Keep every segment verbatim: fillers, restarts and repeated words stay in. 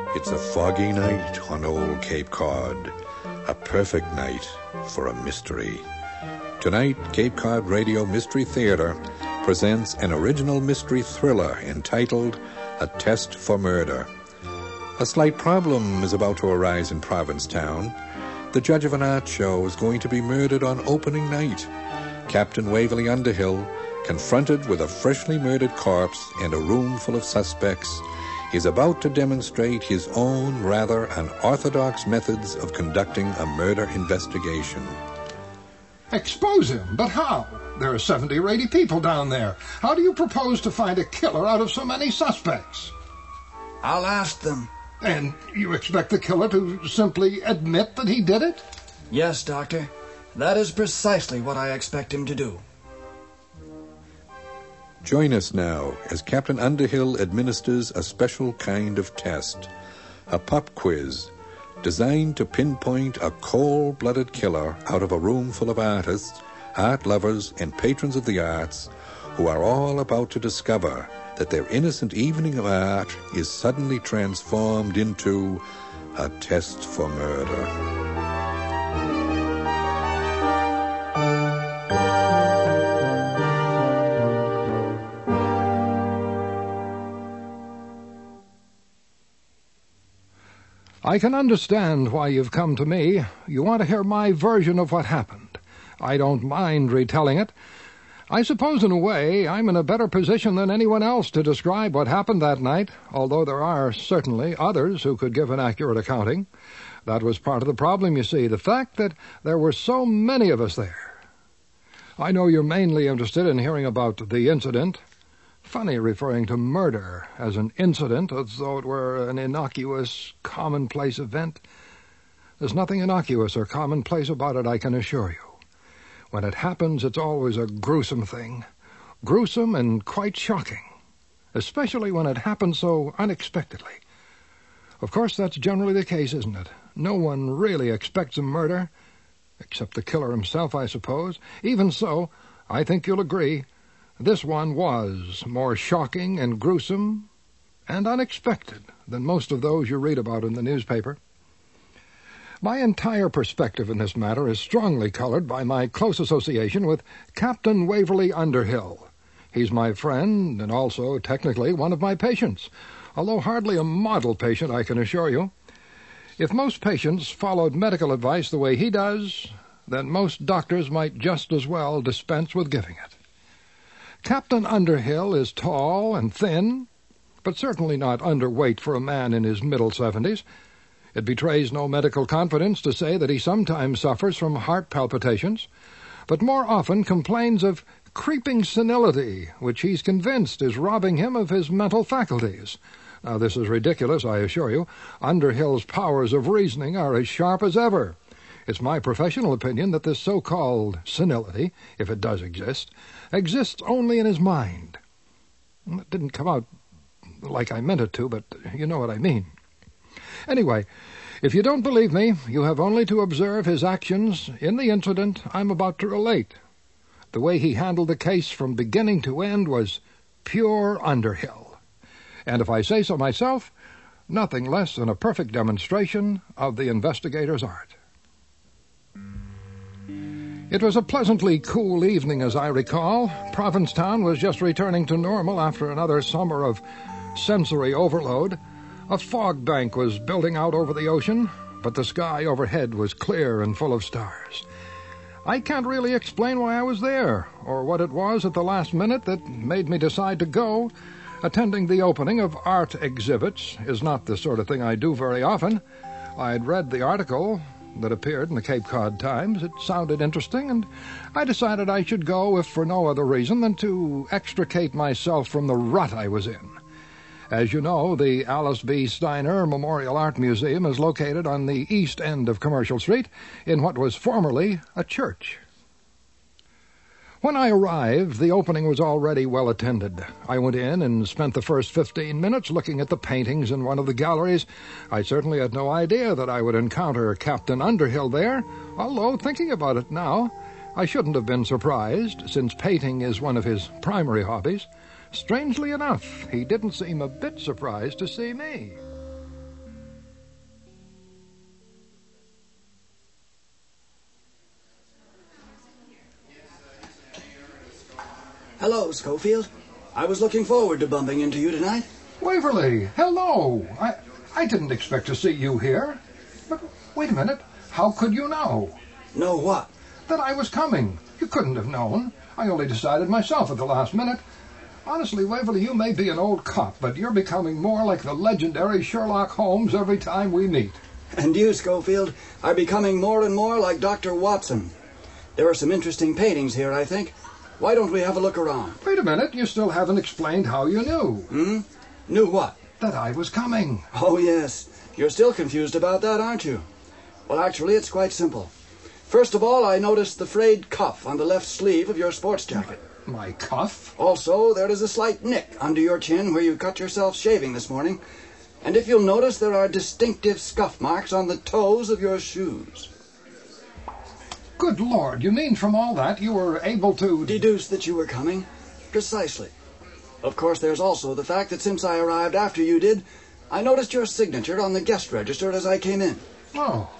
It's a foggy night on old Cape Cod, a perfect night for a mystery. Tonight, Cape Cod Radio Mystery Theater presents an original mystery thriller entitled A Test for Murder. A slight problem is about to arise in Provincetown. The judge of an art show is going to be murdered on opening night. Captain Waverly Underhill, confronted with a freshly murdered corpse and a room full of suspects, is about to demonstrate his own rather unorthodox methods of conducting a murder investigation. Expose him? But how? There are seventy or eighty people down there. How do you propose to find a killer out of so many suspects? I'll ask them. And you expect the killer to simply admit that he did it? Yes, Doctor. That is precisely what I expect him to do. Join us now as Captain Underhill administers a special kind of test, a pop quiz, designed to pinpoint a cold-blooded killer out of a room full of artists, art lovers, and patrons of the arts who are all about to discover that their innocent evening of art is suddenly transformed into a test for murder. I can understand why you've come to me. You want to hear my version of what happened. I don't mind retelling it. I suppose, in a way, I'm in a better position than anyone else to describe what happened that night, although there are certainly others who could give an accurate accounting. That was part of the problem, you see, the fact that there were so many of us there. I know you're mainly interested in hearing about the incident. Funny referring to murder as an incident, as though it were an innocuous, commonplace event. There's nothing innocuous or commonplace about it, I can assure you. When it happens, it's always a gruesome thing. Gruesome and quite shocking. Especially when it happens so unexpectedly. Of course, that's generally the case, isn't it? No one really expects a murder, except the killer himself, I suppose. Even so, I think you'll agree, this one was more shocking and gruesome and unexpected than most of those you read about in the newspaper. My entire perspective in this matter is strongly colored by my close association with Captain Waverly Underhill. He's my friend and also, technically, one of my patients, although hardly a model patient, I can assure you. If most patients followed medical advice the way he does, then most doctors might just as well dispense with giving it. Captain Underhill is tall and thin, but certainly not underweight for a man in his middle seventies. It betrays no medical confidence to say that he sometimes suffers from heart palpitations, but more often complains of creeping senility, which he's convinced is robbing him of his mental faculties. Now, this is ridiculous, I assure you. Underhill's powers of reasoning are as sharp as ever. It's my professional opinion that this so-called senility, if it does exist, exists only in his mind. It didn't come out like I meant it to, but you know what I mean. Anyway, if you don't believe me, you have only to observe his actions in the incident I'm about to relate. The way he handled the case from beginning to end was pure Underhill. And if I say so myself, nothing less than a perfect demonstration of the investigator's art. It was a pleasantly cool evening, as I recall. Provincetown was just returning to normal after another summer of sensory overload. A fog bank was building out over the ocean, but the sky overhead was clear and full of stars. I can't really explain why I was there, or what it was at the last minute that made me decide to go. Attending the opening of art exhibits is not the sort of thing I do very often. I'd read the article that appeared in the Cape Cod Times. It sounded interesting, and I decided I should go if for no other reason than to extricate myself from the rut I was in. As you know, the Alice B. Steiner Memorial Art Museum is located on the east end of Commercial Street in what was formerly a church. When I arrived, the opening was already well attended. I went in and spent the first fifteen minutes looking at the paintings in one of the galleries. I certainly had no idea that I would encounter Captain Underhill there, although, thinking about it now, I shouldn't have been surprised, since painting is one of his primary hobbies. Strangely enough, he didn't seem a bit surprised to see me. Hello, Schofield. I was looking forward to bumping into you tonight. Waverly, hello. I, I didn't expect to see you here. But wait a minute. How could you know? Know what? That I was coming. You couldn't have known. I only decided myself at the last minute. Honestly, Waverly, you may be an old cop, but you're becoming more like the legendary Sherlock Holmes every time we meet. And you, Schofield, are becoming more and more like Doctor Watson. There are some interesting paintings here, I think. Why don't we have a look around? Wait a minute. You still haven't explained how you knew. Hmm? Knew what? That I was coming. Oh, yes. You're still confused about that, aren't you? Well, actually, it's quite simple. First of all, I noticed the frayed cuff on the left sleeve of your sports jacket. My cuff? Also, there is a slight nick under your chin where you cut yourself shaving this morning. And if you'll notice, there are distinctive scuff marks on the toes of your shoes. Good Lord, you mean from all that you were able to... Deduce that you were coming? Precisely. Of course, there's also the fact that since I arrived after you did, I noticed your signature on the guest register as I came in. Oh.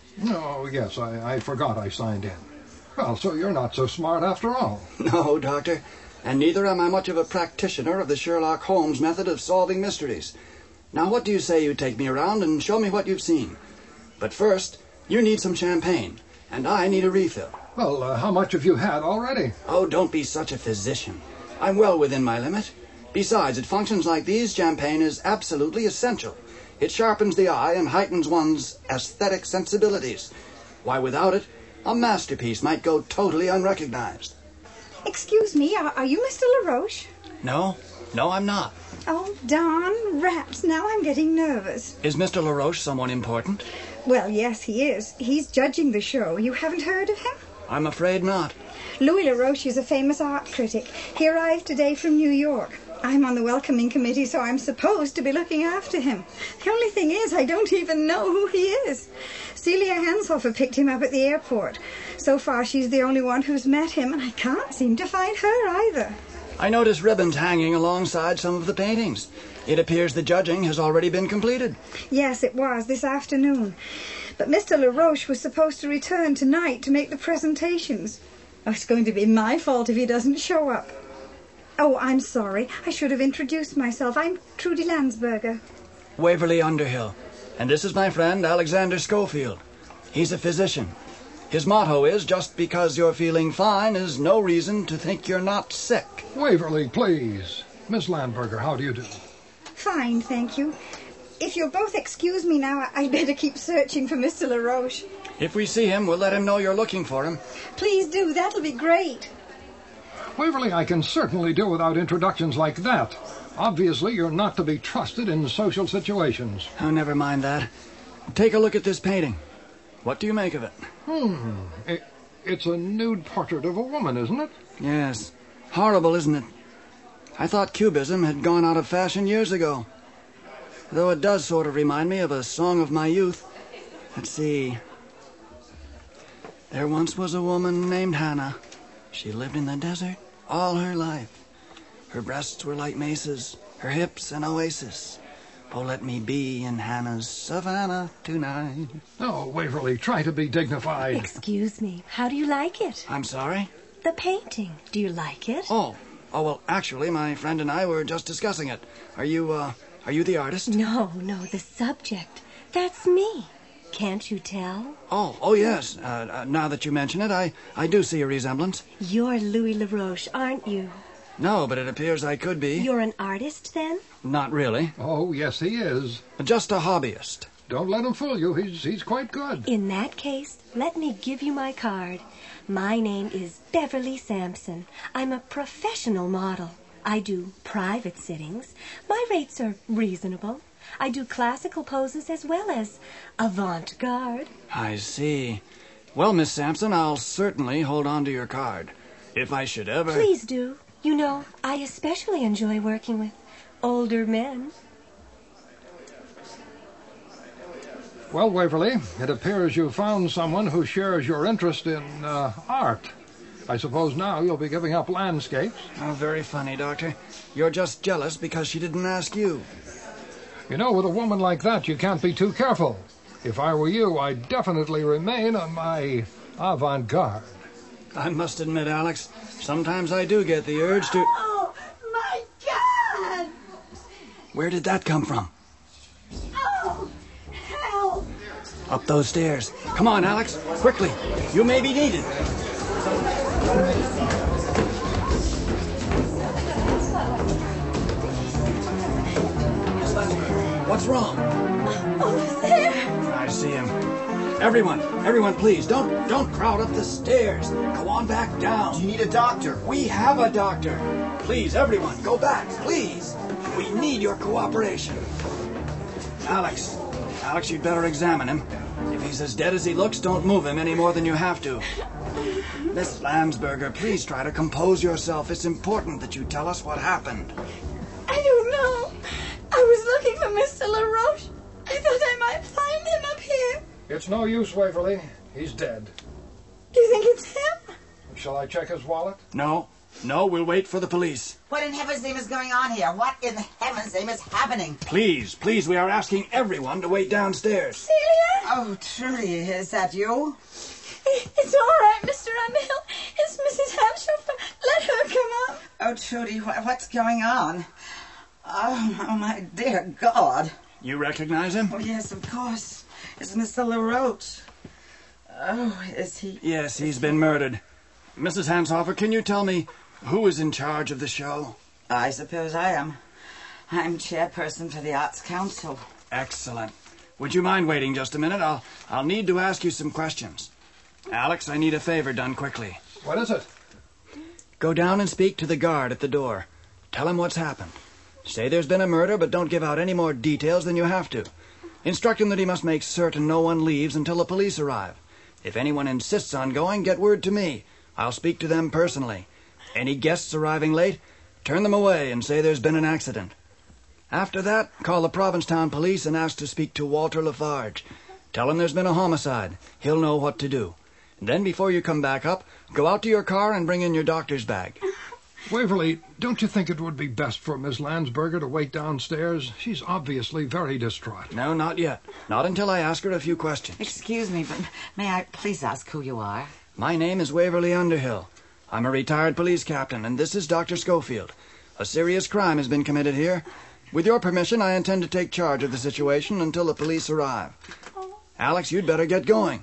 Oh, yes, I, I forgot I signed in. Well, so you're not so smart after all. No, Doctor. And neither am I much of a practitioner of the Sherlock Holmes method of solving mysteries. Now, what do you say you take me around and show me what you've seen? But first, you need some champagne, and I need a refill. Well, uh, how much have you had already? Oh, don't be such a physician. I'm well within my limit. Besides, at functions like these, champagne is absolutely essential. It sharpens the eye and heightens one's aesthetic sensibilities. Why, without it, a masterpiece might go totally unrecognized. Excuse me, are, are you Mister LaRoche? No, no, I'm not. Oh, darn rats, now I'm getting nervous. Is Mister LaRoche someone important? Well, yes, he is. He's judging the show. You haven't heard of him? I'm afraid not. Louis LaRoche is a famous art critic. He arrived today from New York. I'm on the welcoming committee, so I'm supposed to be looking after him. The only thing is, I don't even know who he is. Celia Hanshofer picked him up at the airport. So far, she's the only one who's met him, and I can't seem to find her either. I notice ribbons hanging alongside some of the paintings. It appears the judging has already been completed. Yes, it was, this afternoon. But Mister LaRoche was supposed to return tonight to make the presentations. Oh, it's going to be my fault if he doesn't show up. Oh, I'm sorry. I should have introduced myself. I'm Trudy Landsberger. Waverly Underhill. And this is my friend, Alexander Schofield. He's a physician. His motto is, just because you're feeling fine is no reason to think you're not sick. Waverly, please. Miss Landberger, how do you do? Fine, thank you. If you'll both excuse me now, I'd better keep searching for Mister LaRoche. If we see him, we'll let him know you're looking for him. Please do. That'll be great. Waverly, I can certainly do without introductions like that. Obviously, you're not to be trusted in social situations. Oh, never mind that. Take a look at this painting. What do you make of it? Hmm. It, it's a nude portrait of a woman, isn't it? Yes. Horrible, isn't it? I thought Cubism had gone out of fashion years ago. Though it does sort of remind me of a song of my youth. Let's see. There once was a woman named Hannah. She lived in the desert all her life. Her breasts were like mesas, her hips an oasis. Oh, let me be in Hannah's savannah tonight. Oh, Waverly, try to be dignified. Excuse me, how do you like it? I'm sorry? The painting. Do you like it? Oh, oh, well, actually, my friend and I were just discussing it. Are you, uh, are you the artist? No, no, the subject. That's me. Can't you tell? Oh, oh, yes. Uh, uh, now that you mention it, I, I do see a resemblance. You're Louis LaRoche, aren't you? No, but it appears I could be. You're an artist, then? Not really. Oh, yes, he is. Just a hobbyist. Don't let him fool you. He's, he's quite good. In that case, let me give you my card. My name is Beverly Sampson. I'm a professional model. I do private sittings. My rates are reasonable. I do classical poses as well as avant-garde. I see. Well, Miss Sampson, I'll certainly hold on to your card. If I should ever... Please do. You know, I especially enjoy working with older men. Well, Waverly, it appears you found someone who shares your interest in uh, art. I suppose now you'll be giving up landscapes. Oh, very funny, Doctor. You're just jealous because she didn't ask you. You know, with a woman like that, you can't be too careful. If I were you, I'd definitely remain on my avant-garde. I must admit, Alex, sometimes I do get the urge to... Oh, my God! Where did that come from? Oh, help! Up those stairs. Come on, Alex, quickly. You may be needed. What's wrong? Over there. I see him. Everyone, everyone, please, don't don't crowd up the stairs. Go on back down. You need a doctor. We have a doctor. Please, everyone, go back, please. We need your cooperation. Alex, Alex, you'd better examine him. If he's as dead as he looks, don't move him any more than you have to. Miss Landsberger, please try to compose yourself. It's important that you tell us what happened. I don't know. I was looking for Mister LaRoche. I thought I might find him up here. It's no use, Waverly. He's dead. Do you think it's him? Shall I check his wallet? No, no, we'll wait for the police. What in heaven's name is going on here? What in heaven's name is happening? Please, please, we are asking everyone to wait downstairs. Celia? Oh, truly, is that you? It's all right, Mister Underhill. It's Missus Hanshofer. Let her come up. Oh, Trudy, wh- what's going on? Oh, oh, my dear God. You recognize him? Oh, yes, of course. It's Mister LaRoche. Oh, is he... Yes, he's been murdered. Missus Hanshofer, can you tell me who is in charge of the show? I suppose I am. I'm chairperson for the Arts Council. Excellent. Would you mind waiting just a minute? I'll, I'll need to ask you some questions. Alex, I need a favor done quickly. What is it? Go down and speak to the guard at the door. Tell him what's happened. Say there's been a murder, but don't give out any more details than you have to. Instruct him that he must make certain no one leaves until the police arrive. If anyone insists on going, get word to me. I'll speak to them personally. Any guests arriving late, turn them away and say there's been an accident. After that, call the Provincetown police and ask to speak to Walter Lafarge. Tell him there's been a homicide. He'll know what to do. And then before you come back up, go out to your car and bring in your doctor's bag. Waverly, don't you think it would be best for Miss Landsberger to wait downstairs? She's obviously very distraught. No, not yet. Not until I ask her a few questions. Excuse me, but may I please ask who you are? My name is Waverly Underhill. I'm a retired police captain, and this is Doctor Schofield. A serious crime has been committed here. With your permission, I intend to take charge of the situation until the police arrive. Alex, you'd better get going.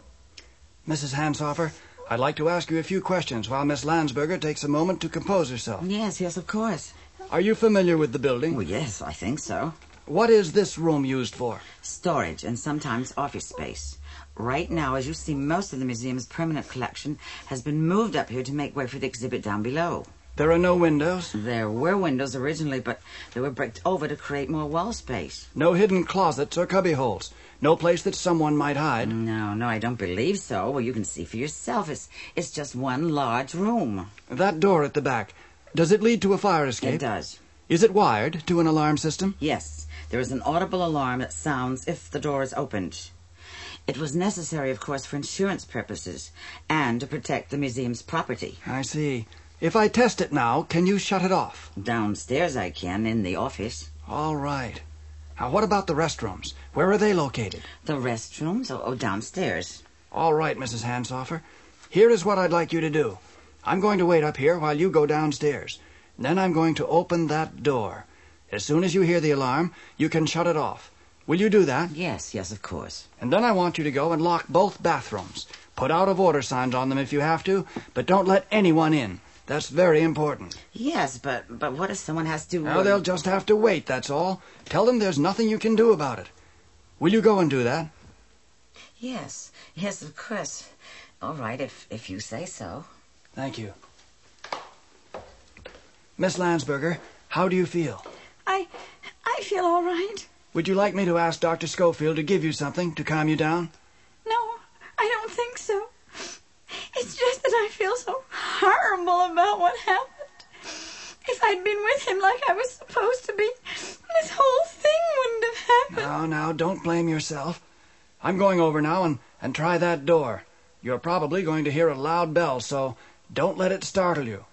Missus Hanshofer, I'd like to ask you a few questions while Miss Landsberger takes a moment to compose herself. Yes, yes, of course. Are you familiar with the building? Well, yes, I think so. What is this room used for? Storage and sometimes office space. Right now, as you see, most of the museum's permanent collection has been moved up here to make way for the exhibit down below. There are no windows? There were windows originally, but they were bricked over to create more wall space. No hidden closets or cubby holes? No place that someone might hide? No, no, I don't believe so. Well, you can see for yourself. It's, it's just one large room. That door at the back, does it lead to a fire escape? It does. Is it wired to an alarm system? Yes. There is an audible alarm that sounds if the door is opened. It was necessary, of course, for insurance purposes and to protect the museum's property. I see. If I test it now, can you shut it off? Downstairs I can, in the office. All right. Now, what about the restrooms? Where are they located? The restrooms? Oh, oh downstairs. All right, Missus Hanshofer. Here is what I'd like you to do. I'm going to wait up here while you go downstairs. Then I'm going to open that door. As soon as you hear the alarm, you can shut it off. Will you do that? Yes, yes, of course. And then I want you to go and lock both bathrooms. Put out-of-order signs on them if you have to, but don't let anyone in. That's very important. Yes, but but what if someone has to... Now, they'll just have to wait, that's all. Tell them there's nothing you can do about it. Will you go and do that? Yes, yes, of course. All right, if, if you say so. Thank you. Miss Landsberger, how do you feel? I... I feel all right. Would you like me to ask Doctor Schofield to give you something to calm you down? No, I don't think so. It's just that I feel so horrible about what happened. If I'd been with him like I was supposed to be, this whole thing wouldn't have happened. Now, now, don't blame yourself. I'm going over now and, and try that door. You're probably going to hear a loud bell, so don't let it startle you.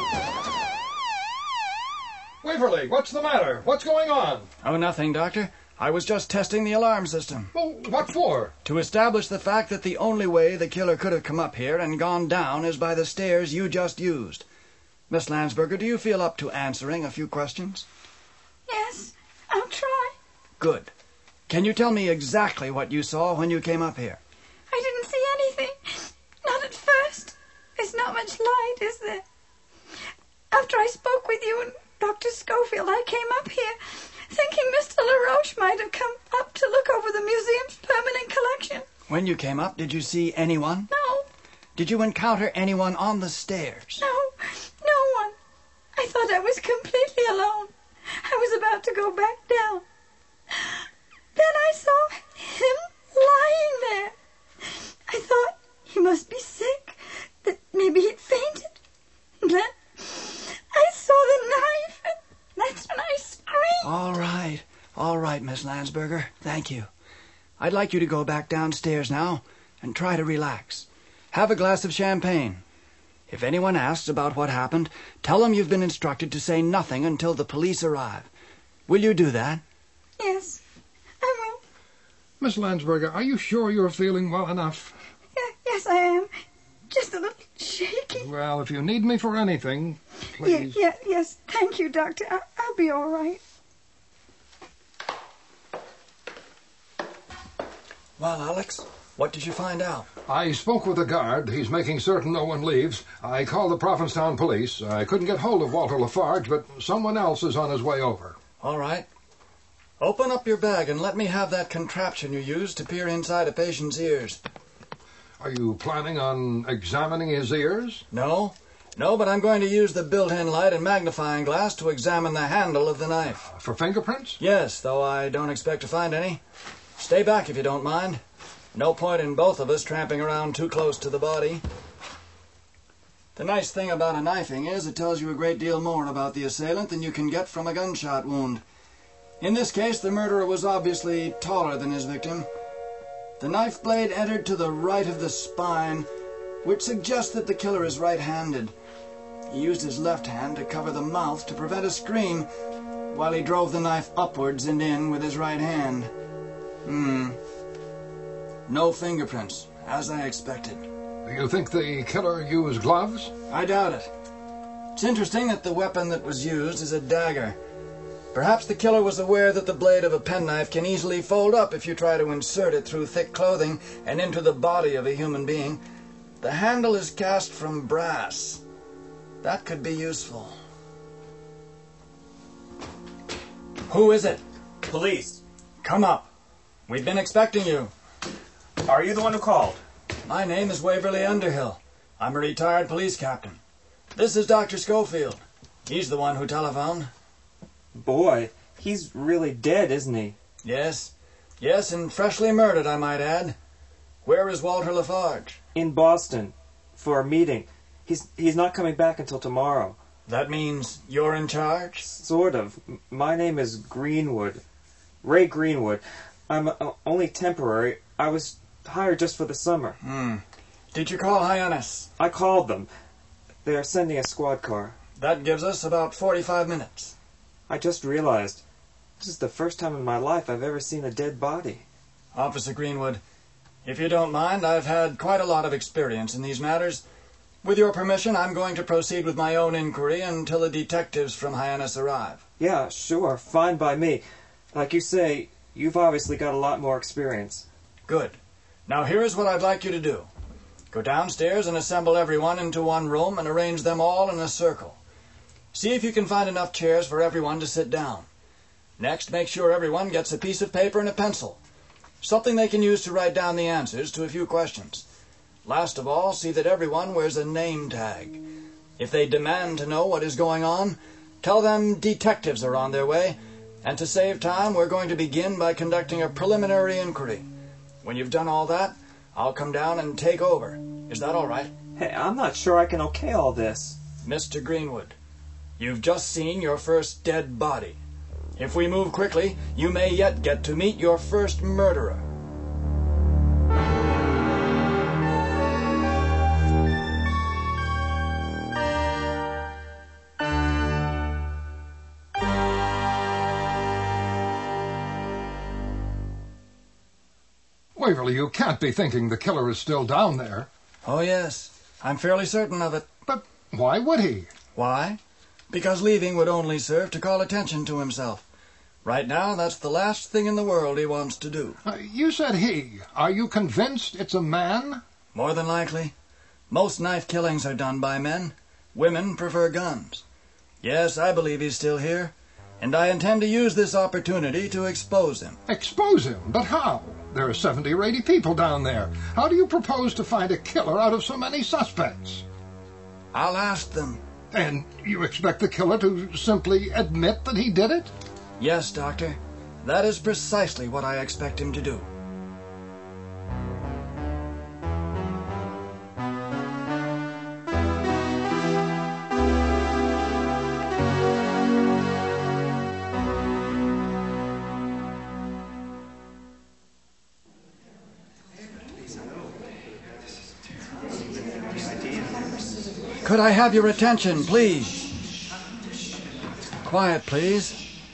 Waverly, what's the matter? What's going on? Oh, nothing, Doctor. I was just testing the alarm system. Well, what for? To establish the fact that the only way the killer could have come up here and gone down is by the stairs you just used. Miss Landsberger, do you feel up to answering a few questions? Yes, I'll try. Good. Can you tell me exactly what you saw when you came up here? I didn't see anything. Not at first. There's not much light, is there? After I spoke with you and Doctor Schofield, I came up here thinking Mister LaRoche might have come up to look over the museum's permanent collection. When you came up, did you see anyone? No. Did you encounter anyone on the stairs? No, no one. I thought I was completely alone. I was about to go back down. Then I saw him lying there. I thought he must be sick, that maybe he'd fainted. Then I saw the knife, and that's when I screamed. All right, all right, Miss Landsberger. Thank you. I'd like you to go back downstairs now and try to relax. Have a glass of champagne. If anyone asks about what happened, tell them you've been instructed to say nothing until the police arrive. Will you do that? Yes, I will. Miss Landsberger, are you sure you're feeling well enough? Yeah, yes, I am. Just a little shaky. Well, if you need me for anything, please. Yeah, yeah, yes, thank you, Doctor. I, I'll be all right. Well, Alex, what did you find out? I spoke with the guard. He's making certain no one leaves. I called the Provincetown police. I couldn't get hold of Walter Lafarge, but someone else is on his way over. All right. Open up your bag and let me have that contraption you used to peer inside a patient's ears. Are you planning on examining his ears? No. No, but I'm going to use the built-in light and magnifying glass to examine the handle of the knife. For fingerprints? Yes, though I don't expect to find any. Stay back if you don't mind. No point in both of us tramping around too close to the body. The nice thing about a knifing is it tells you a great deal more about the assailant than you can get from a gunshot wound. In this case, the murderer was obviously taller than his victim. The knife blade entered to the right of the spine, which suggests that the killer is right-handed. He used his left hand to cover the mouth to prevent a scream, while he drove the knife upwards and in with his right hand. Hmm. No fingerprints, as I expected. You think the killer used gloves? I doubt it. It's interesting that the weapon that was used is a dagger. Perhaps the killer was aware that the blade of a penknife can easily fold up if you try to insert it through thick clothing and into the body of a human being. The handle is cast from brass. That could be useful. Who is it? Police. Come up. We've been expecting you. Are you the one who called? My name is Waverly Underhill. I'm a retired police captain. This is Doctor Schofield. He's the one who telephoned. Boy, he's really dead, isn't he? Yes. Yes, and freshly murdered, I might add. Where is Walter Lafarge? In Boston. For a meeting. He's he's not coming back until tomorrow. That means you're in charge? Sort of. M- My name is Greenwood. Ray Greenwood. I'm uh, only temporary. I was hired just for the summer. Hmm. Did you call Hyannis? I called them. They are sending a squad car. That gives us about forty-five minutes. I just realized this is the first time in my life I've ever seen a dead body. Officer Greenwood, if you don't mind, I've had quite a lot of experience in these matters. With your permission, I'm going to proceed with my own inquiry until the detectives from Hyannis arrive. Yeah, sure. Fine by me. Like you say, you've obviously got a lot more experience. Good. Now here is what I'd like you to do. Go downstairs and assemble everyone into one room and arrange them all in a circle. See if you can find enough chairs for everyone to sit down. Next, make sure everyone gets a piece of paper and a pencil. Something they can use to write down the answers to a few questions. Last of all, see that everyone wears a name tag. If they demand to know what is going on, tell them detectives are on their way, and to save time, we're going to begin by conducting a preliminary inquiry. When you've done all that, I'll come down and take over. Is that all right? Hey, I'm not sure I can okay all this. Mister Greenwood, you've just seen your first dead body. If we move quickly, you may yet get to meet your first murderer. Waverly, you can't be thinking the killer is still down there. Oh, yes. I'm fairly certain of it. But why would he? Why? Because leaving would only serve to call attention to himself. Right now, that's the last thing in the world he wants to do. Uh, you said he. Are you convinced it's a man? More than likely. Most knife killings are done by men. Women prefer guns. Yes, I believe he's still here, and I intend to use this opportunity to expose him. Expose him? But how? There are seventy or eighty people down there. How do you propose to find a killer out of so many suspects? I'll ask them. And you expect the killer to simply admit that he did it? Yes, Doctor. That is precisely what I expect him to do. Could I have your attention, please? Quiet, please.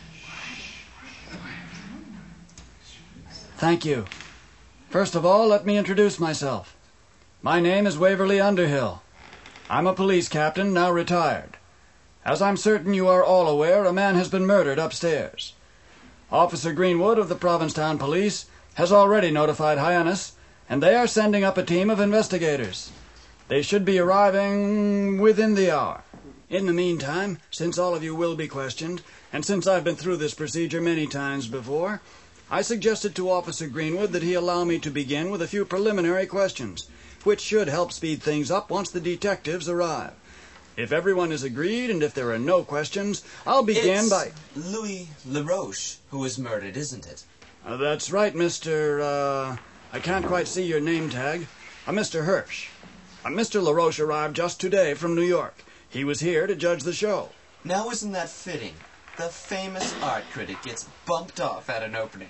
Thank you. First of all, let me introduce myself. My name is Waverly Underhill. I'm a police captain, now retired. As I'm certain you are all aware, a man has been murdered upstairs. Officer Greenwood of the Provincetown Police has already notified Hyannis, and they are sending up a team of investigators. They should be arriving within the hour. In the meantime, since all of you will be questioned, and since I've been through this procedure many times before, I suggested to Officer Greenwood that he allow me to begin with a few preliminary questions, which should help speed things up once the detectives arrive. If everyone is agreed, and if there are no questions, I'll begin it's by... Louis LaRoche who was murdered, isn't it? Uh, that's right, Mister, uh... I can't quite see your name tag. Uh, Mister Hirsch. Uh, Mister LaRoche arrived just today from New York. He was here to judge the show. Now isn't that fitting? The famous art critic gets bumped off at an opening.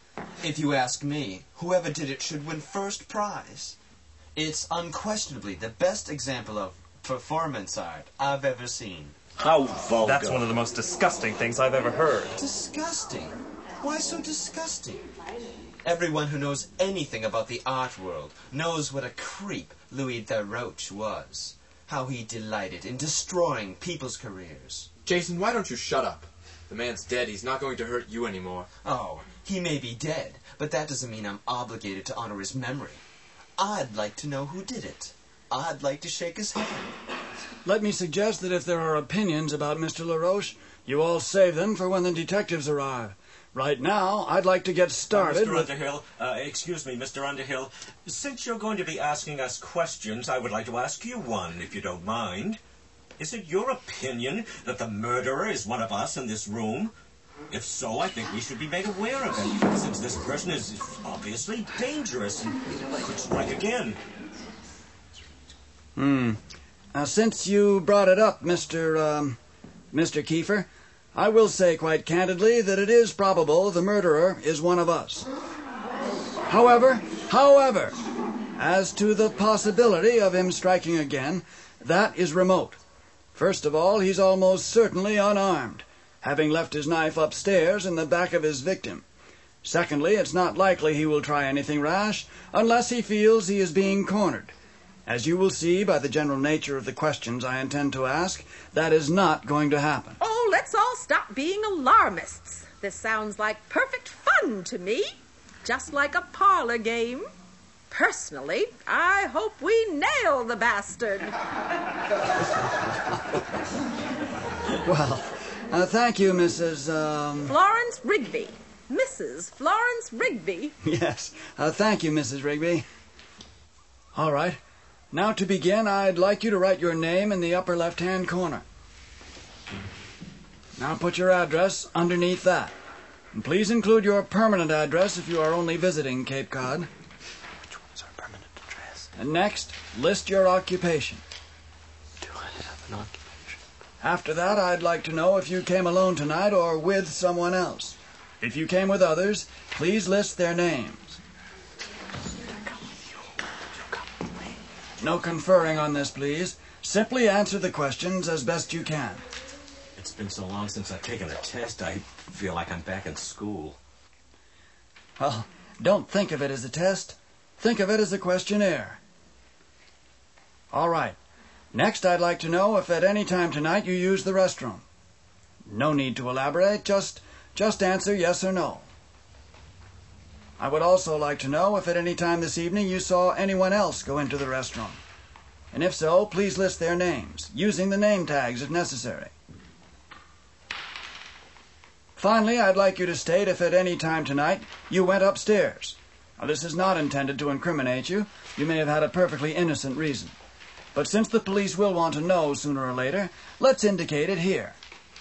If you ask me, whoever did it should win first prize. It's unquestionably the best example of performance art I've ever seen. How vulgar. That's one of the most disgusting things I've ever heard. Disgusting? Why so disgusting? Everyone who knows anything about the art world knows what a creep Louis LaRoche was. How he delighted in destroying people's careers. Jason, why don't you shut up? The man's dead. He's not going to hurt you anymore. Oh, he may be dead, but that doesn't mean I'm obligated to honor his memory. I'd like to know who did it. I'd like to shake his hand. Let me suggest that if there are opinions about Mister LaRoche, you all save them for when the detectives arrive. Right now, I'd like to get started uh, Mister with... Underhill, uh, excuse me, Mister Underhill. Since you're going to be asking us questions, I would like to ask you one, if you don't mind. Is it your opinion that the murderer is one of us in this room? If so, I think we should be made aware of it, since this person is obviously dangerous and could strike again. Hmm. Now, since you brought it up, Mister Um, Mister Kiefer, I will say quite candidly that it is probable the murderer is one of us. However, however, as to the possibility of him striking again, that is remote. First of all, he's almost certainly unarmed, having left his knife upstairs in the back of his victim. Secondly, it's not likely he will try anything rash unless he feels he is being cornered. As you will see by the general nature of the questions I intend to ask, that is not going to happen. Oh, let's all stop being alarmists. This sounds like perfect fun to me, just like a parlor game. Personally, I hope we nail the bastard. Well, uh, thank you, Missus Um... Florence Rigby. Missus Florence Rigby. Yes, uh, thank you, Missus Rigby. All right. Now to begin, I'd like you to write your name in the upper left-hand corner. Now put your address underneath that. And please include your permanent address if you are only visiting Cape Cod. Which one's our permanent address? And next, list your occupation. Do I have an occupation? After that, I'd like to know if you came alone tonight or with someone else. If you came with others, please list their names. No conferring on this, please. Simply answer the questions as best you can. It's been so long since I've taken a test, I feel like I'm back in school. Well, Don't think of it as a test. Think of it as a questionnaire. All right. Next, I'd like to know if at any time tonight you used the restroom. No need to elaborate. Just, just answer yes or no. I would also like to know if at any time this evening you saw anyone else go into the restroom. And if so, please list their names, using the name tags if necessary. Finally, I'd like you to state if at any time tonight you went upstairs. Now, this is not intended to incriminate you. You may have had a perfectly innocent reason. But since the police will want to know sooner or later, let's indicate it here.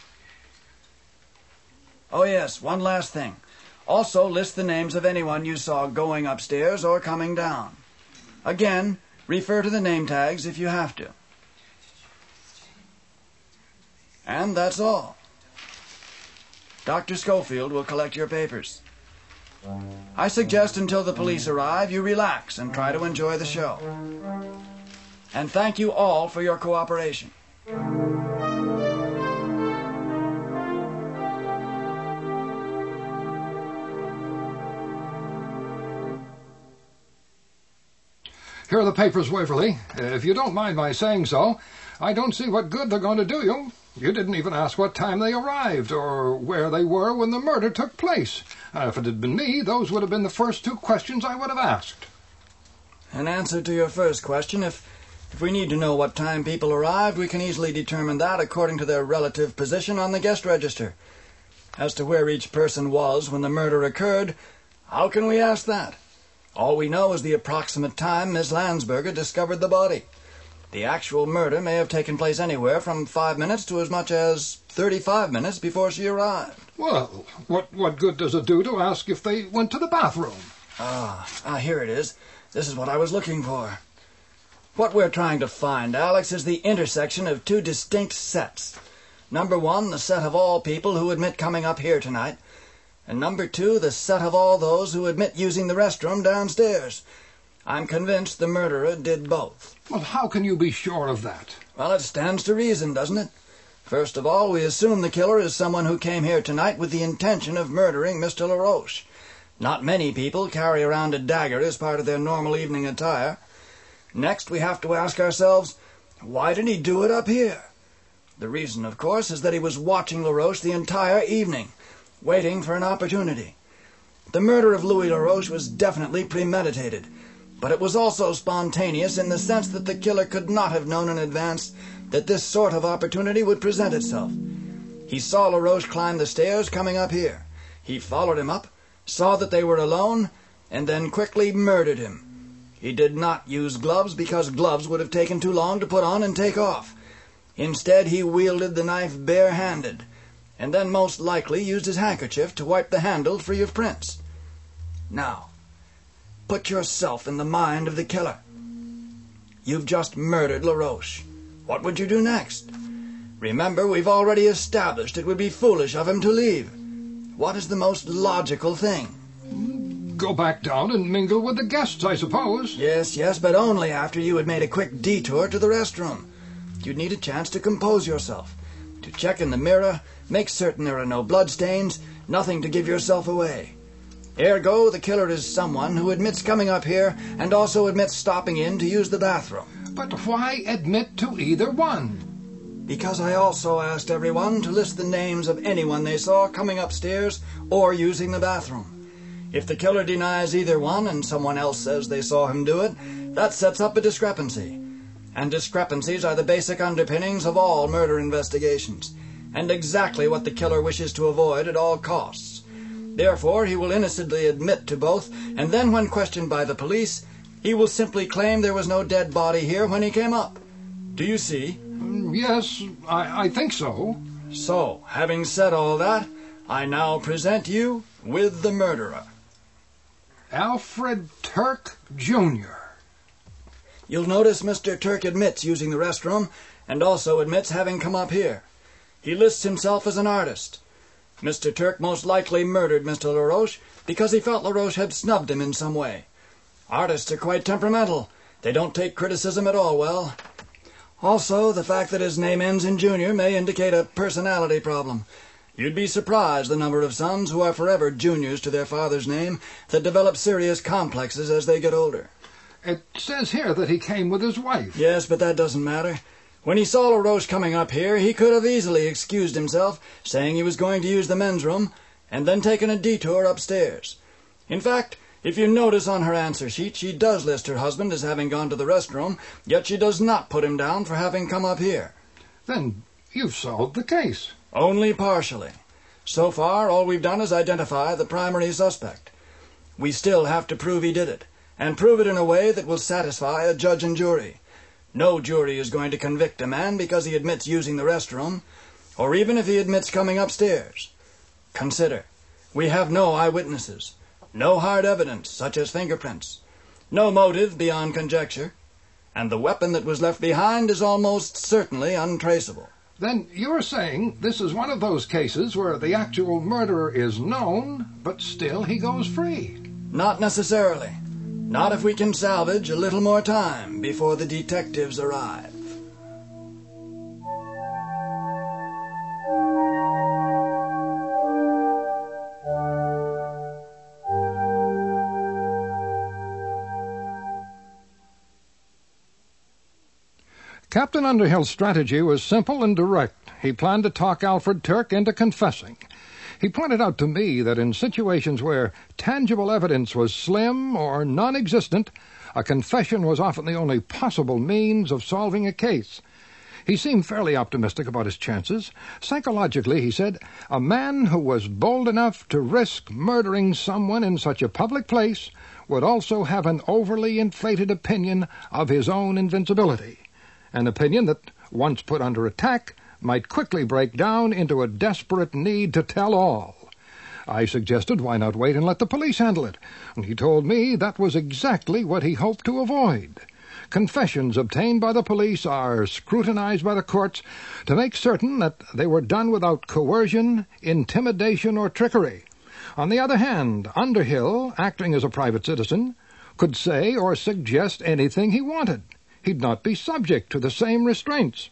Oh yes, one last thing. Also list the names of anyone you saw going upstairs or coming down. Again, refer to the name tags if you have to. And that's all. Doctor Schofield will collect your papers. I suggest until the police arrive, you relax and try to enjoy the show. And thank you all for your cooperation. Here are the papers, Waverly. If you don't mind my saying so, I don't see what good they're going to do you. You didn't even ask what time they arrived or where they were when the murder took place. Uh, if it had been me, those would have been the first two questions I would have asked. In answer to your first question, if, if we need to know what time people arrived, we can easily determine that according to their relative position on the guest register. As to where each person was when the murder occurred, how can we ask that? All we know is the approximate time Miss Landsberger discovered the body. The actual murder may have taken place anywhere from five minutes to as much as thirty-five minutes before she arrived. Well, what, what good does it do to ask if they went to the bathroom? Ah, ah, here it is. This is what I was looking for. What we're trying to find, Alex, is the intersection of two distinct sets. Number one, the set of all people who admit coming up here tonight. And number two, the set of all those who admit using the restroom downstairs. I'm convinced the murderer did both. Well, how can you be sure of that? Well, it stands to reason, doesn't it? First of all, we assume the killer is someone who came here tonight with the intention of murdering Mister LaRoche. Not many people carry around a dagger as part of their normal evening attire. Next, we have to ask ourselves, why did he do it up here? The reason, of course, is that he was watching LaRoche the entire evening, waiting for an opportunity. The murder of Louis LaRoche was definitely premeditated, but it was also spontaneous in the sense that the killer could not have known in advance that this sort of opportunity would present itself. He saw LaRoche climb the stairs coming up here. He followed him up, saw that they were alone, and then quickly murdered him. He did not use gloves because gloves would have taken too long to put on and take off. Instead, he wielded the knife bare-handed, and then most likely used his handkerchief to wipe the handle free of prints. Now, put yourself in the mind of the killer. You've just murdered LaRoche. What would you do next? Remember, we've already established it would be foolish of him to leave. What is the most logical thing? Go back down and mingle with the guests, I suppose. Yes, yes, but only after you had made a quick detour to the restroom. You'd need a chance to compose yourself, to check in the mirror, make certain there are no bloodstains, nothing to give yourself away. Ergo, the killer is someone who admits coming up here and also admits stopping in to use the bathroom. But why admit to either one? Because I also asked everyone to list the names of anyone they saw coming upstairs or using the bathroom. If the killer denies either one and someone else says they saw him do it, that sets up a discrepancy. And discrepancies are the basic underpinnings of all murder investigations, and exactly what the killer wishes to avoid at all costs. Therefore, he will innocently admit to both, and then when questioned by the police, he will simply claim there was no dead body here when he came up. Do you see? Yes, I, I think so. So, having said all that, I now present you with the murderer. Alfred Turk, Junior You'll notice Mister Turk admits using the restroom, and also admits having come up here. He lists himself as an artist. Mister Turk most likely murdered Mister LaRoche because he felt LaRoche had snubbed him in some way. Artists are quite temperamental. They don't take criticism at all well. Also, the fact that his name ends in Junior may indicate a personality problem. You'd be surprised the number of sons who are forever juniors to their father's name that develop serious complexes as they get older. It says here that he came with his wife. Yes, but that doesn't matter. When he saw LaRoche coming up here, he could have easily excused himself, saying he was going to use the men's room, and then taken a detour upstairs. In fact, if you notice on her answer sheet, she does list her husband as having gone to the restroom, yet she does not put him down for having come up here. Then you've solved the case. Only partially. So far, all we've done is identify the primary suspect. We still have to prove he did it, and prove it in a way that will satisfy a judge and jury. No jury is going to convict a man because he admits using the restroom, or even if he admits coming upstairs. Consider, we have no eyewitnesses, no hard evidence, such as fingerprints, no motive beyond conjecture, and the weapon that was left behind is almost certainly untraceable. Then you're saying this is one of those cases where the actual murderer is known, but still he goes free? Not necessarily. Not if we can salvage a little more time before the detectives arrive. Captain Underhill's strategy was simple and direct. He planned to talk Alfred Turk into confessing. He pointed out to me that in situations where tangible evidence was slim or non-existent, a confession was often the only possible means of solving a case. He seemed fairly optimistic about his chances. Psychologically, he said, a man who was bold enough to risk murdering someone in such a public place would also have an overly inflated opinion of his own invincibility. An opinion that, once put under attack, might quickly break down into a desperate need to tell all. I suggested why not wait and let the police handle it, and he told me that was exactly what he hoped to avoid. Confessions obtained by the police are scrutinized by the courts to make certain that they were done without coercion, intimidation, or trickery. On the other hand, Underhill, acting as a private citizen, could say or suggest anything he wanted. He'd not be subject to the same restraints.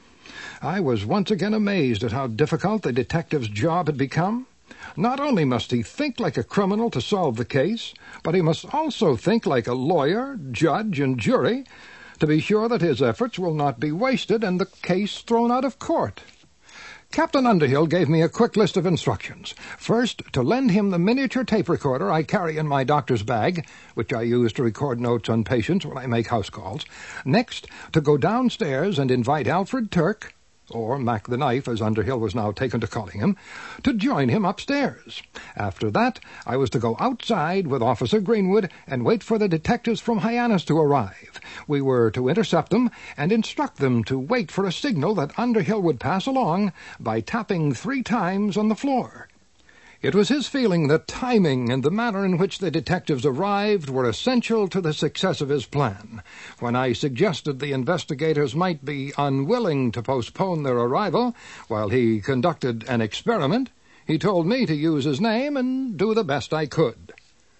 I was once again amazed at how difficult the detective's job had become. Not only must he think like a criminal to solve the case, but he must also think like a lawyer, judge, and jury to be sure that his efforts will not be wasted and the case thrown out of court. Captain Underhill gave me a quick list of instructions. First, to lend him the miniature tape recorder I carry in my doctor's bag, which I use to record notes on patients when I make house calls. Next, to go downstairs and invite Alfred Turk, or Mac the Knife, as Underhill was now taken to calling him, to join him upstairs. After that, I was to go outside with Officer Greenwood and wait for the detectives from Hyannis to arrive. We were to intercept them and instruct them to wait for a signal that Underhill would pass along by tapping three times on the floor. It was his feeling that timing and the manner in which the detectives arrived were essential to the success of his plan. When I suggested the investigators might be unwilling to postpone their arrival while he conducted an experiment, he told me to use his name and do the best I could.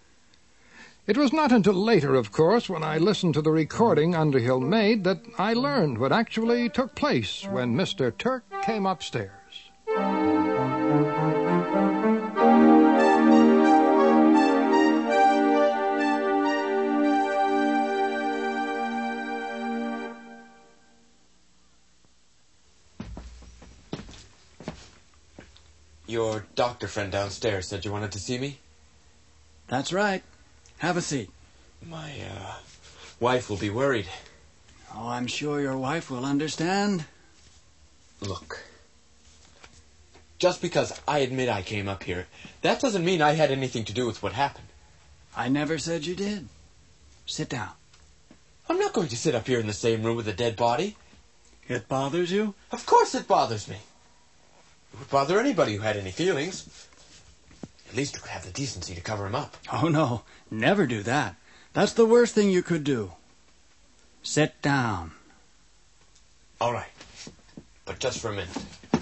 It was not until later, of course, when I listened to the recording Underhill made, that I learned what actually took place when Mister Turk came upstairs. Your doctor friend downstairs said you wanted to see me? That's right. Have a seat. My, uh, wife will be worried. Oh, I'm sure your wife will understand. Look. Just because I admit I came up here, that doesn't mean I had anything to do with what happened. I never said you did. Sit down. I'm not going to sit up here in the same room with a dead body. It bothers you? Of course it bothers me. It would bother anybody who had any feelings. At least you could have the decency to cover him up. Oh, no. Never do that. That's the worst thing you could do. Sit down. All right. But just for a minute.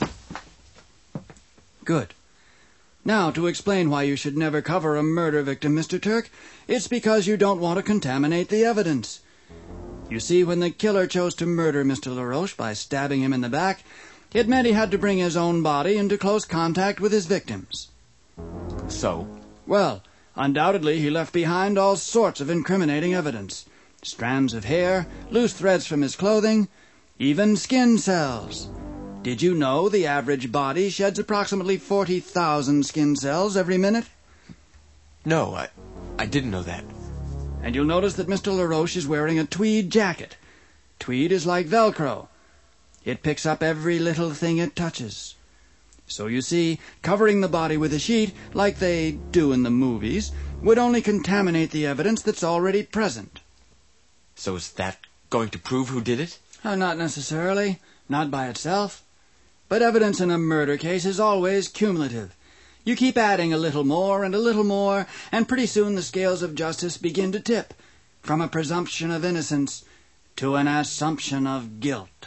Good. Now, to explain why you should never cover a murder victim, Mister Turk, it's because you don't want to contaminate the evidence. You see, when the killer chose to murder Mister LaRoche by stabbing him in the back, It meant he had to bring his own body into close contact with his victims. So? Well, undoubtedly he left behind all sorts of incriminating evidence. Strands of hair, loose threads from his clothing, even skin cells. Did you know the average body sheds approximately forty thousand skin cells every minute? No, I, I didn't know that. And you'll notice that Mister LaRoche is wearing a tweed jacket. Tweed is like Velcro. It picks up every little thing it touches. So you see, covering the body with a sheet, like they do in the movies, would only contaminate the evidence that's already present. So is that going to prove who did it? Uh, not necessarily. Not by itself. But evidence in a murder case is always cumulative. You keep adding a little more and a little more, and pretty soon the scales of justice begin to tip, from a presumption of innocence to an assumption of guilt.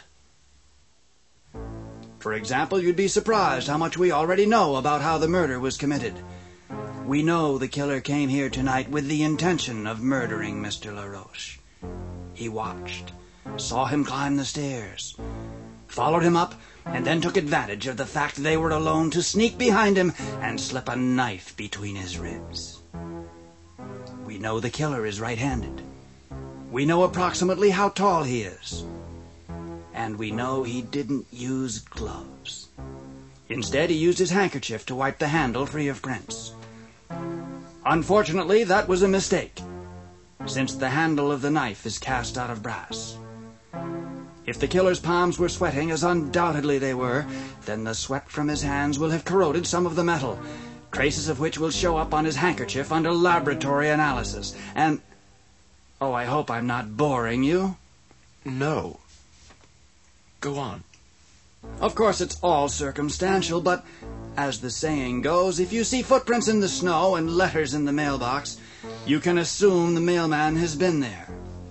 For example, you'd be surprised how much we already know about how the murder was committed. We know the killer came here tonight with the intention of murdering Mister LaRoche. He watched, saw him climb the stairs, followed him up, and then took advantage of the fact they were alone to sneak behind him and slip a knife between his ribs. We know the killer is right-handed. We know approximately how tall he is. And we know he didn't use gloves. Instead, he used his handkerchief to wipe the handle free of prints. Unfortunately, that was a mistake, since the handle of the knife is cast out of brass. If the killer's palms were sweating, as undoubtedly they were, then the sweat from his hands will have corroded some of the metal, traces of which will show up on his handkerchief under laboratory analysis. And... oh, I hope I'm not boring you. No. Go on. Of course, it's all circumstantial, but as the saying goes, if you see footprints in the snow and letters in the mailbox, you can assume the mailman has been there.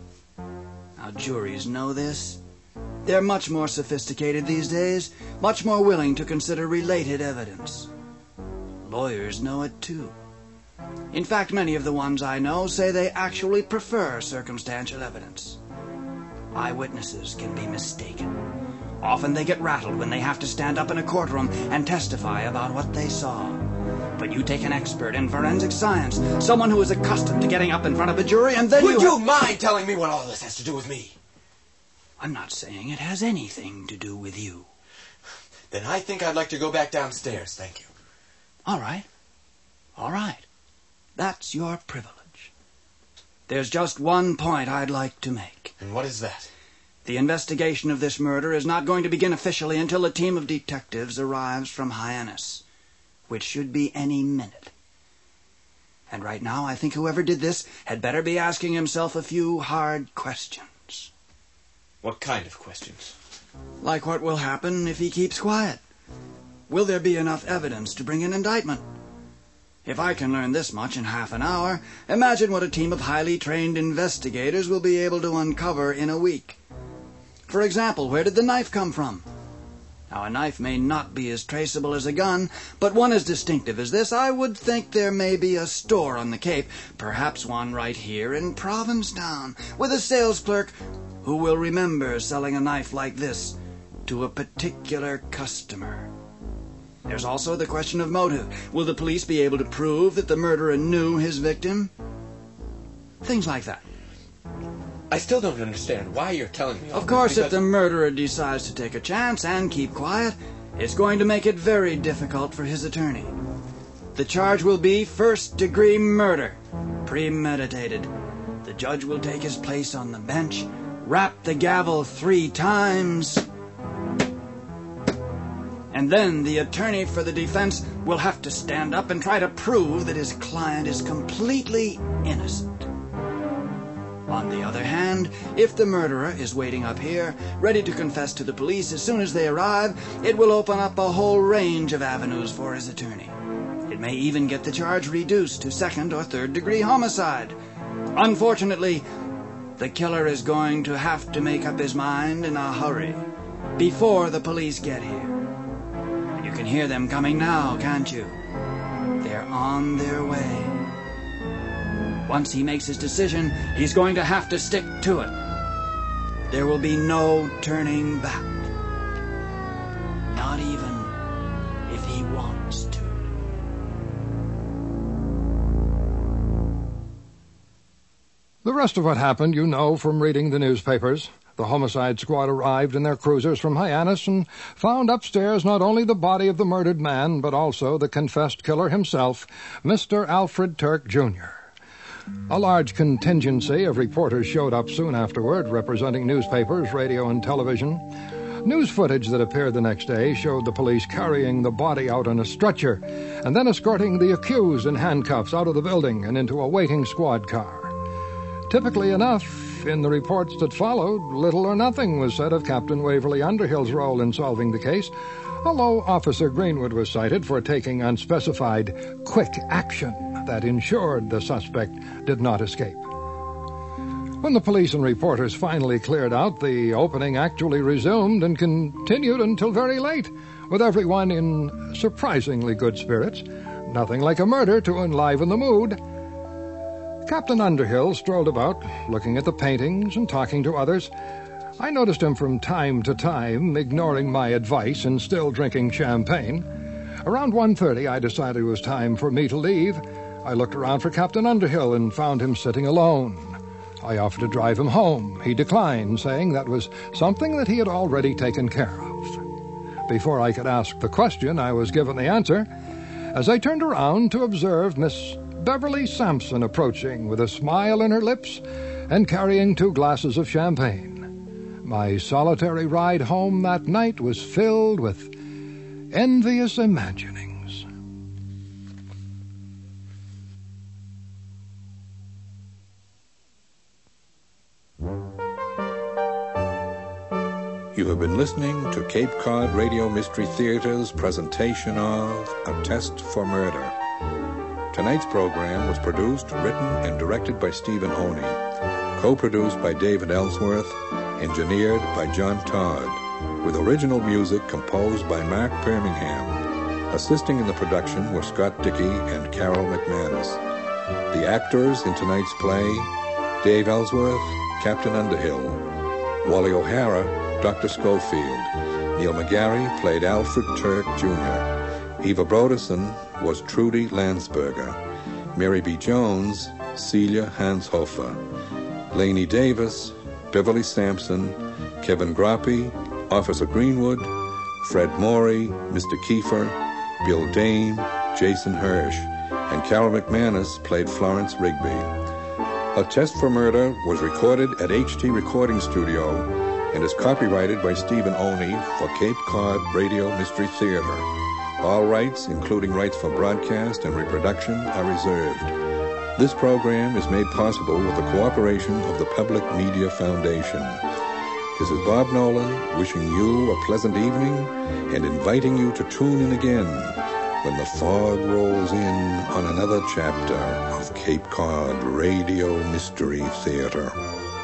Now, juries know this. They're much more sophisticated these days, much more willing to consider related evidence. Lawyers know it too. In fact, many of the ones I know say they actually prefer circumstantial evidence. Eyewitnesses can be mistaken. Often they get rattled when they have to stand up in a courtroom and testify about what they saw. But you take an expert in forensic science, someone who is accustomed to getting up in front of a jury, and then Would you... you mind telling me what all this has to do with me? I'm not saying it has anything to do with you. Then I think I'd like to go back downstairs, thank you. All right. All right. That's your privilege. There's just one point I'd like to make. And what is that? The investigation of this murder is not going to begin officially until a team of detectives arrives from Hyannis, which should be any minute. And right now, I think whoever did this had better be asking himself a few hard questions. What kind of questions? Like what will happen if he keeps quiet? Will there be enough evidence to bring an indictment? If I can learn this much in half an hour, imagine what a team of highly trained investigators will be able to uncover in a week. For example, where did the knife come from? Now, a knife may not be as traceable as a gun, but one as distinctive as this, I would think there may be a store on the Cape, perhaps one right here in Provincetown, with a sales clerk who will remember selling a knife like this to a particular customer. There's also the question of motive. Will the police be able to prove that the murderer knew his victim? Things like that. I still don't understand why you're telling me all Of course, this, if the murderer decides to take a chance and keep quiet, it's going to make it very difficult for his attorney. The charge will be first-degree murder, premeditated. The judge will take his place on the bench, rap the gavel three times, and then the attorney for the defense will have to stand up and try to prove that his client is completely innocent. On the other hand, if the murderer is waiting up here, ready to confess to the police as soon as they arrive, it will open up a whole range of avenues for his attorney. It may even get the charge reduced to second or third degree homicide. Unfortunately, the killer is going to have to make up his mind in a hurry, before the police get here. You can hear them coming now, can't you? They're on their way. Once he makes his decision, he's going to have to stick to it. There will be no turning back. wants to. The rest of what happened you know from reading the newspapers. The homicide squad arrived in their cruisers from Hyannis and found upstairs not only the body of the murdered man, but also the confessed killer himself, Mister Alfred Turk, Junior A large contingency of reporters showed up soon afterward, representing newspapers, radio, and television. News footage that appeared the next day showed the police carrying the body out on a stretcher and then escorting the accused in handcuffs out of the building and into a waiting squad car. Typically enough, in the reports that followed, little or nothing was said of Captain Waverly Underhill's role in solving the case, although Officer Greenwood was cited for taking unspecified quick action that ensured the suspect did not escape. When the police and reporters finally cleared out, the opening actually resumed and continued until very late, with everyone in surprisingly good spirits. Nothing like a murder to enliven the mood. Captain Underhill strolled about, looking at the paintings and talking to others. I noticed him from time to time, ignoring my advice and still drinking champagne. Around one thirty, I decided it was time for me to leave. I looked around for Captain Underhill and found him sitting alone. I offered to drive him home. He declined, saying that was something that he had already taken care of. Before I could ask the question, I was given the answer, as I turned around to observe Miss Beverly Sampson approaching with a smile on her lips and carrying two glasses of champagne. My solitary ride home that night was filled with envious imaginings. You have been listening to Cape Cod Radio Mystery Theater's presentation of A Test for Murder. Tonight's program was produced, written, and directed by Stephen Oney, co-produced by David Ellsworth, engineered by John Todd, with original music composed by Mark Birmingham. Assisting in the production were Scott Dickey and Carol McManus. The actors in tonight's play: Dave Ellsworth, Captain Underhill; Wally O'Hara, Doctor Schofield; Neil McGarry played Alfred Turk, Junior Eva Broderson was Trudy Landsberger; Mary B. Jones, Celia Hanshofer; Laney Davis, Beverly Sampson; Kevin Groppe, Officer Greenwood; Fred Morey, Mister Kiefer; Bill Dane, Jason Hirsch; and Carol McManus played Florence Rigby. A Test for Murder was recorded at H T Recording Studio and is copyrighted by Stephen Oney for Cape Cod Radio Mystery Theater. All rights, including rights for broadcast and reproduction, are reserved. This program is made possible with the cooperation of the Public Media Foundation. This is Bob Nolan wishing you a pleasant evening and inviting you to tune in again when the fog rolls in on another chapter of Cape Cod Radio Mystery Theater.